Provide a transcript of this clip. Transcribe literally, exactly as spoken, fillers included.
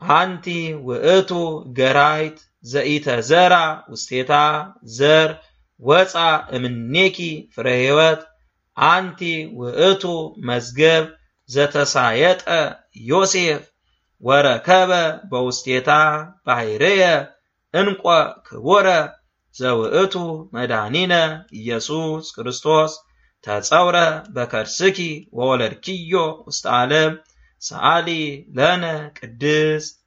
አንቲ ውእቱ ገራይት ዘኢተዘራ ውስቴታ ዘር ወፃ እምኔኪ ፍሬ ሕይወት አንቲ ውእቱ መዝገብ ዘተሳየጠ ዮሴፍ ወረከበ በውስቴታ ባሕርየ እንቆ ክቡረ ዘውእቱ መድኃኒነ ኢየሱስ ክርስቶስ ተጸውረ በከርስኪ ወወለድኪዮ ውስተ ዓለም ሰአሊ ለነ ቅድስት